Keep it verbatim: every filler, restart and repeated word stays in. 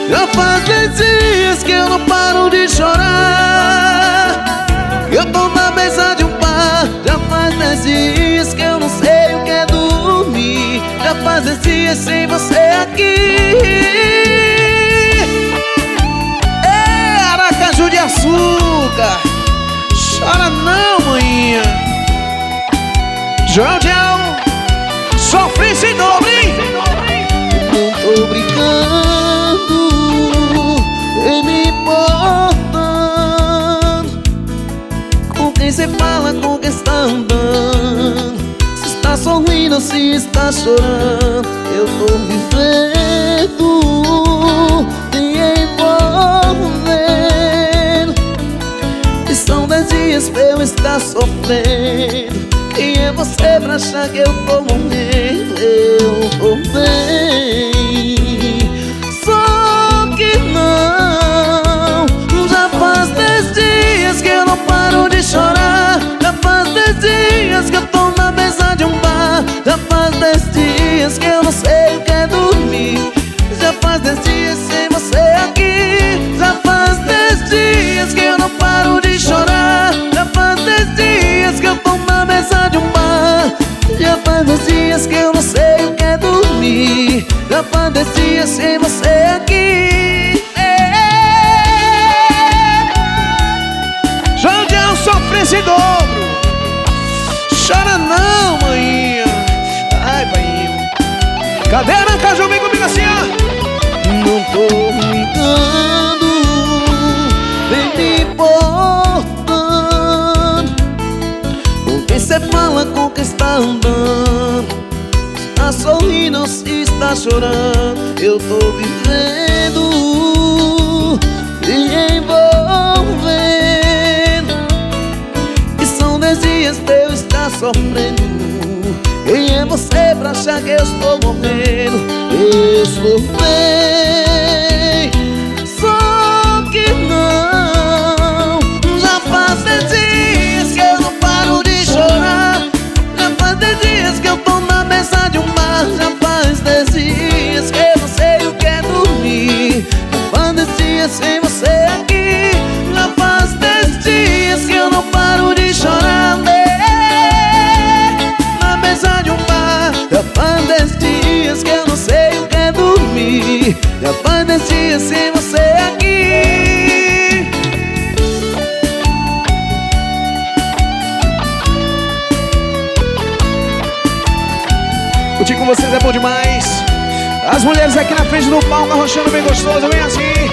Já faz dez dias que eu não paro de chorar. Eu tô na mesa de um bar. Já faz dez dias que eu não sei o que é dormir. Já faz dez dias sem você aqui. É Aracaju de Açúcar. Chora não, maninha. João Dial, sofre sem dobro, hein? Não tô brincando, nem me importando com quem cê fala, com quem está andando. Se está sorrindo ou se está chorando. Eu tô vivendo, me envolvendo. E são dez dias pra eu estar sofrendo. Quem é você pra achar que eu tô morrendo? Eu tô bem, só que não. Já faz dez dias que eu não paro de chorar. Já faz dez dias que eu tô na mesa de um bar. Já faz dez dias que eu não sei o que é dormir. Já faz dez dias sem você aqui. Já faz dez dias que eu não paro de chorar. Já faz dez dias que eu tô na mesa de um bar. Já faz dez dias que eu não sei o que é dormir. Já faz dez dias sem você aqui. João Dial sofre esse dobro. Chora não, maninha. Ai, painho. Cadê a Aracaju? Vem comigo assim, ó. Não tô brincando, nem me importando com quem cê fala, com quem está andando. Está sorrindo ou se está chorando. Eu tô vivendo, me envolvendo. E são dez dias pra eu estar sofrendo. Quem é você pra achar que eu estou morrendo? Eu estou bem, só que não. Já faz dez dias que eu não paro de chorar. Já faz dez dias que eu tô na mesa de um bar. Já faz dez dias que eu não sei o que é dormir. Já faz dez dias sem você aqui. Já faz dez dias que eu não paro de chorar. Na mesa de um bar. Já faz dez dias que eu não sei o que é dormir. Já faz dez dias sem você aqui. Curtir com vocês é bom demais. As mulheres aqui na frente do palco arrochando bem gostoso, bem assim.